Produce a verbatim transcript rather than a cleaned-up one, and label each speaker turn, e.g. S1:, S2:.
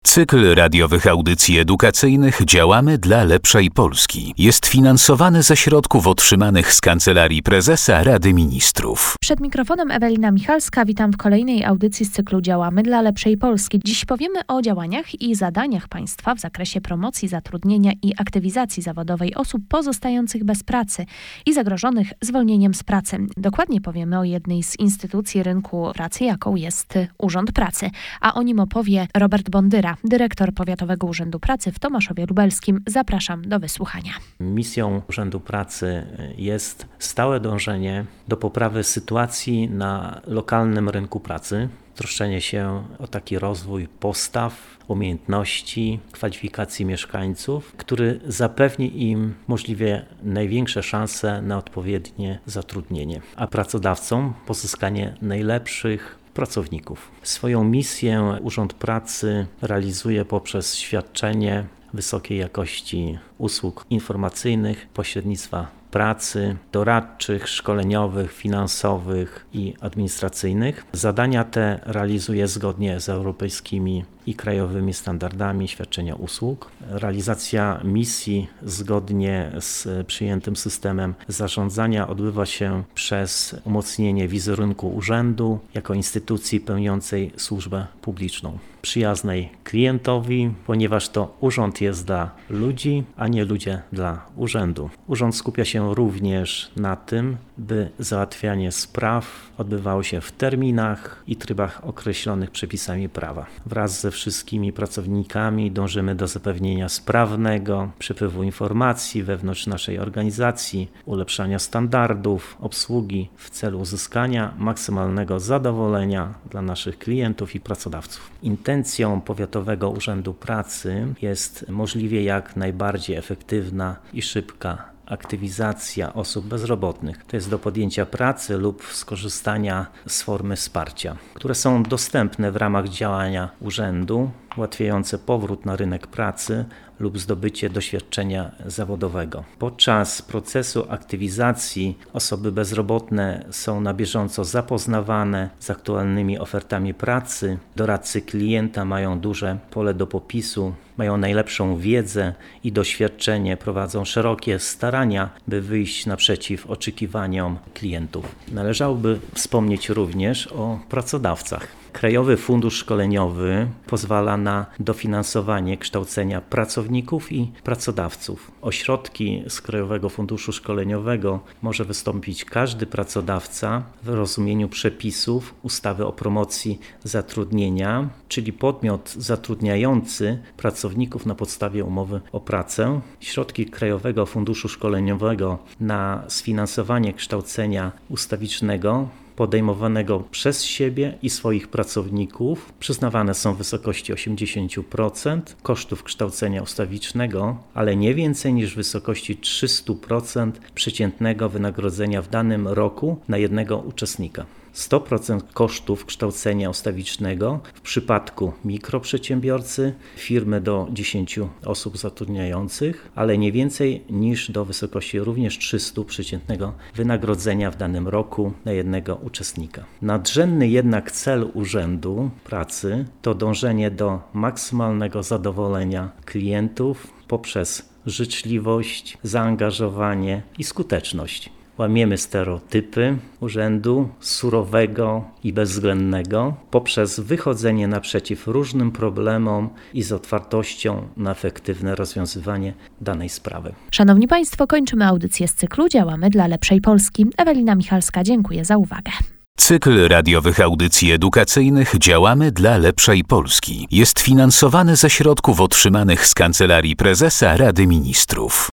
S1: Cykl radiowych audycji edukacyjnych „Działamy dla lepszej Polski” jest finansowany ze środków otrzymanych z Kancelarii Prezesa Rady Ministrów.
S2: Przed mikrofonem Ewelina Michalska, witam w kolejnej audycji z cyklu „Działamy dla lepszej Polski”. Dziś powiemy o działaniach i zadaniach państwa w zakresie promocji zatrudnienia i aktywizacji zawodowej osób pozostających bez pracy i zagrożonych zwolnieniem z pracy. Dokładnie powiemy o jednej z instytucji rynku pracy, jaką jest Urząd Pracy. A o nim opowie Robert Bondyra, dyrektor Powiatowego Urzędu Pracy w Tomaszowie Lubelskim. Zapraszam do wysłuchania.
S3: Misją Urzędu Pracy jest stałe dążenie do poprawy sytuacji na lokalnym rynku pracy, troszczenie się o taki rozwój postaw, umiejętności, kwalifikacji mieszkańców, który zapewni im możliwie największe szanse na odpowiednie zatrudnienie, a pracodawcom pozyskanie najlepszych pracowników. Swoją misję Urząd Pracy realizuje poprzez świadczenie wysokiej jakości usług informacyjnych, pośrednictwa pracy, doradczych, szkoleniowych, finansowych i administracyjnych. Zadania te realizuje zgodnie z europejskimi i krajowymi standardami świadczenia usług. Realizacja misji zgodnie z przyjętym systemem zarządzania odbywa się przez umocnienie wizerunku urzędu jako instytucji pełniącej służbę publiczną, przyjaznej klientowi, ponieważ to urząd jest dla ludzi, a nie ludzie dla urzędu. Urząd skupia się również na tym, by załatwianie spraw odbywało się w terminach i trybach określonych przepisami prawa. Wraz ze wszystkimi pracownikami dążymy do zapewnienia sprawnego przepływu informacji wewnątrz naszej organizacji, ulepszania standardów obsługi w celu uzyskania maksymalnego zadowolenia dla naszych klientów i pracodawców. Intencją Powiatowego Urzędu Pracy jest możliwie jak najbardziej efektywna i szybka aktywizacja osób bezrobotnych, to jest do podjęcia pracy lub skorzystania z formy wsparcia, które są dostępne w ramach działania urzędu, ułatwiające powrót na rynek pracy lub zdobycie doświadczenia zawodowego. Podczas procesu aktywizacji osoby bezrobotne są na bieżąco zapoznawane z aktualnymi ofertami pracy. Doradcy klienta mają duże pole do popisu, mają najlepszą wiedzę i doświadczenie, prowadzą szerokie starania, by wyjść naprzeciw oczekiwaniom klientów. Należałoby wspomnieć również o pracodawcach. Krajowy Fundusz Szkoleniowy pozwala na dofinansowanie kształcenia pracowników i pracodawców. O środki z Krajowego Funduszu Szkoleniowego może wystąpić każdy pracodawca w rozumieniu przepisów ustawy o promocji zatrudnienia, czyli podmiot zatrudniający pracowników na podstawie umowy o pracę. Środki Krajowego Funduszu Szkoleniowego na sfinansowanie kształcenia ustawicznego podejmowanego przez siebie i swoich pracowników przyznawane są w wysokości osiemdziesiąt procent kosztów kształcenia ustawicznego, ale nie więcej niż w wysokości trzysta procent przeciętnego wynagrodzenia w danym roku na jednego uczestnika. sto procent kosztów kształcenia ustawicznego w przypadku mikroprzedsiębiorcy, firmy do dziesięciu osób zatrudniających, ale nie więcej niż do wysokości również trzysta procent przeciętnego wynagrodzenia w danym roku na jednego uczestnika. Nadrzędny jednak cel Urzędu Pracy to dążenie do maksymalnego zadowolenia klientów poprzez życzliwość, zaangażowanie i skuteczność. Łamiemy stereotypy urzędu surowego i bezwzględnego poprzez wychodzenie naprzeciw różnym problemom i z otwartością na efektywne rozwiązywanie danej sprawy.
S2: Szanowni Państwo, kończymy audycję z cyklu „Działamy dla lepszej Polski”. Ewelina Michalska, dziękuję za uwagę.
S1: Cykl radiowych audycji edukacyjnych „Działamy dla lepszej Polski” jest finansowany ze środków otrzymanych z Kancelarii Prezesa Rady Ministrów.